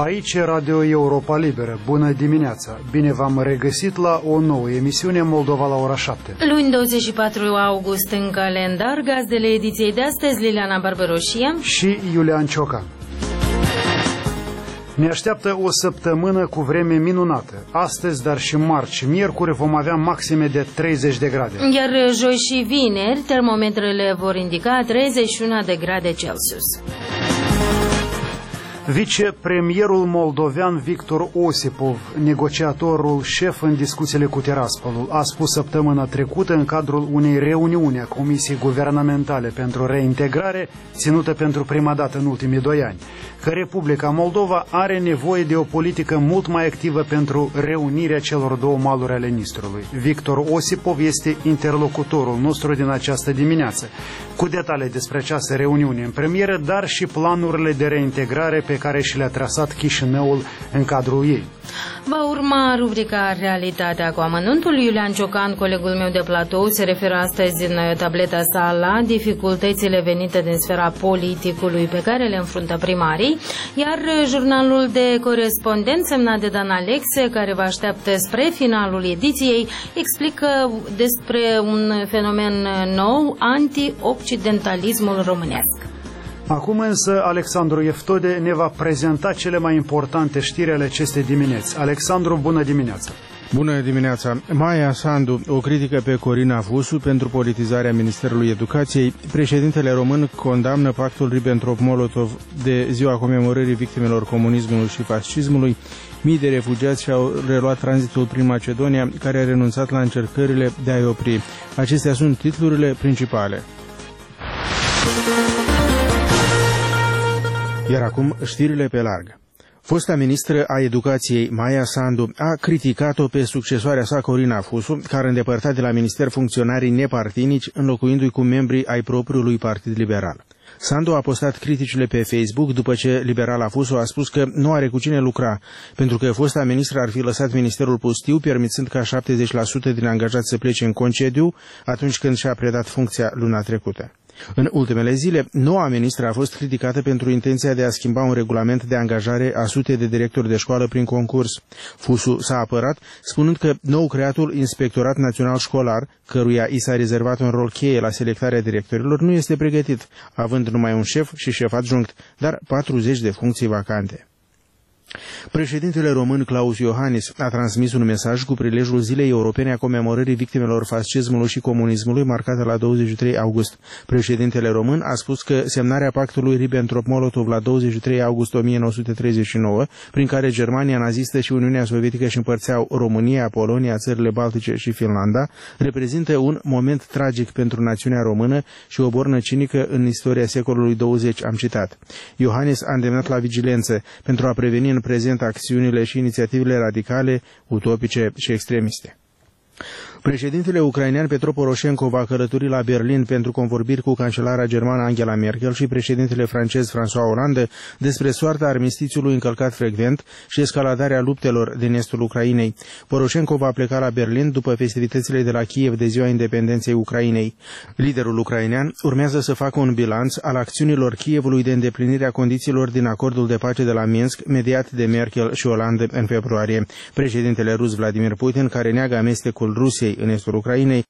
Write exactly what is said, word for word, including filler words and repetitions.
Aici e Radio Europa Liberă. Bună dimineața! Bine v-am regăsit la o nouă emisiune Moldova la ora șapte. Luni douăzeci și patru august în calendar, gazdele ediției de astăzi, Liliana Barbaroșie și Iulian Ciocan. Ne așteaptă o săptămână cu vreme minunată. Astăzi, dar și marți și miercuri vom avea maxime de treizeci de grade. Iar joi și vineri, termometrele vor indica treizeci și unu de grade Celsius. Vicepremierul moldovean Victor Osipov, negociatorul șef în discuțiile cu Tiraspolul, a spus săptămâna trecută în cadrul unei reuniuni a Comisiei Guvernamentale pentru Reintegrare, ținută pentru prima dată în ultimii doi ani, că Republica Moldova are nevoie de o politică mult mai activă pentru reunirea celor două maluri ale Nistrului. Victor Osipov este interlocutorul nostru din această dimineață, cu detalii despre această reuniune în premieră, dar și planurile de reintegrare pe care și le-a trasat Chișinăul în cadrul ei. Va urma rubrica Realitatea cu amănuntul. Iulian Ciocan, colegul meu de platou, se referă astăzi în tableta sa la dificultățile venite din sfera politicului pe care le înfruntă primarii, iar jurnalul de corespondent semnat de Dan Alexe, care vă așteaptă spre finalul ediției, explică despre un fenomen nou, anti-occidentalismul românesc. Acum însă Alexandru Eftode ne va prezenta cele mai importante știri ale acestei dimineți. Alexandru, bună dimineața! Bună dimineața! Maia Sandu o critică pe Corina Fusu pentru politizarea Ministerului Educației. Președintele român condamnă pactul Ribbentrop-Molotov de ziua comemorării victimelor comunismului și fascismului. Mii de refugiați și-au reluat tranzitul prin Macedonia, care a renunțat la încercările de a-i opri. Acestea sunt titlurile principale. Iar acum știrile pe larg. Fosta ministră a Educației, Maia Sandu, a criticat-o pe succesoarea sa, Corina Fusu, care a îndepărtat de la minister funcționarii nepartinici, înlocuindu-i cu membrii ai propriului Partid Liberal. Sandu a postat criticile pe Facebook după ce liberala Fusu a spus că nu are cu cine lucra, pentru că fosta ministră ar fi lăsat ministerul pustiu, permițând ca șaptezeci la sută din angajați să plece în concediu atunci când și-a predat funcția luna trecută. În ultimele zile, noua ministră a fost criticată pentru intenția de a schimba un regulament de angajare a sute de directori de școală prin concurs. Fusu s-a apărat, spunând că nou creatul Inspectorat Național Școlar, căruia i s-a rezervat un rol cheie la selectarea directorilor, nu este pregătit, având numai un șef și șef adjunct, dar patruzeci de funcții vacante. Președintele român Klaus Iohannis a transmis un mesaj cu prilejul Zilei Europene a comemorării victimelor fascismului și comunismului, marcată la douăzeci și trei august. Președintele român a spus că semnarea pactului Ribbentrop-Molotov la douăzeci și trei august o mie nouă sute treizeci și nouă, prin care Germania nazistă și Uniunea Sovietică își împărțeau România, Polonia, țările Baltice și Finlanda, reprezintă un moment tragic pentru națiunea română și o bornă cinică în istoria secolului douăzeci, am citat. Iohannis a îndemnat la vigilență pentru a preveni în prezent acțiunile și inițiativele radicale, utopice și extremiste. Președintele ucrainean Petro Poroșenko va călători la Berlin pentru convorbiri cu cancelara germană Angela Merkel și președintele francez François Hollande despre soarta armistițiului încălcat frecvent și escaladarea luptelor din estul Ucrainei. Poroșenko va pleca la Berlin după festivitățile de la Kiev de ziua independenței Ucrainei. Liderul ucrainean urmează să facă un bilanț al acțiunilor Kievului de îndeplinire a condițiilor din acordul de pace de la Minsk, mediat de Merkel și Hollande în februarie. Președintele rus Vladimir Putin, care neagă amestecul Rusiei în estul Ucrainei,